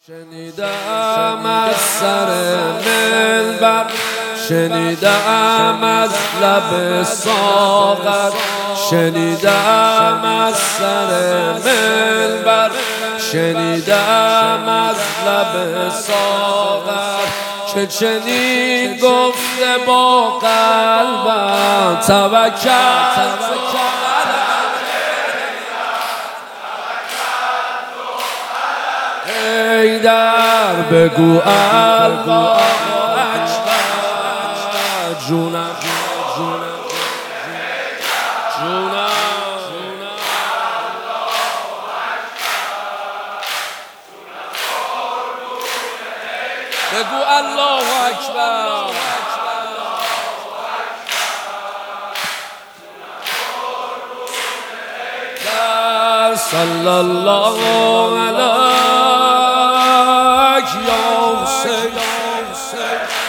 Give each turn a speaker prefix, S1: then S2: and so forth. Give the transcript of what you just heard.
S1: شنیدم از سر منبر، شنیدم از لب ساغر، شنیدم از سر منبر، شنیدم از لب ساغر که چنین گفته با قلبم توکل ایدر بگو الله اکبر جونم جونم جونم بگو الله اکبر صلی الله علیه یا حسین